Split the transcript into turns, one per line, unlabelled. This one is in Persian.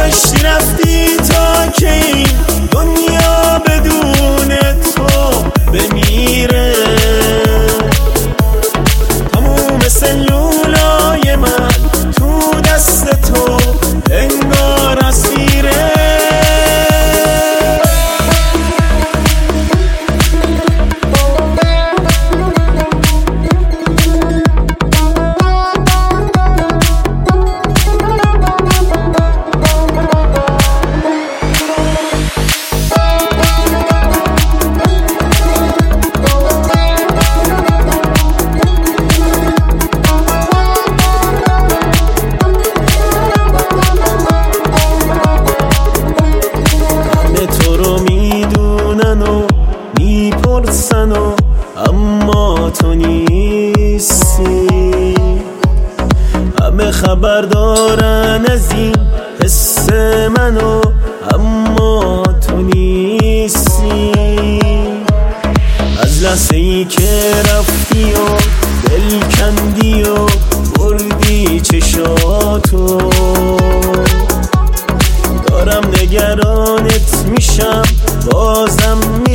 گذشتی رفتی تا که این دنیا بدون تو بمیره. تموم سلولای من تو دست تو انگار اسیره. تو رو میدونن و میپرسن و اما تو نیستی. همه خبر دارن از این حس منو اما تو نیستی. از لحظه ای که رفتی و دل کندی و بردی چشاتو دارم نگرانت میشم، بازم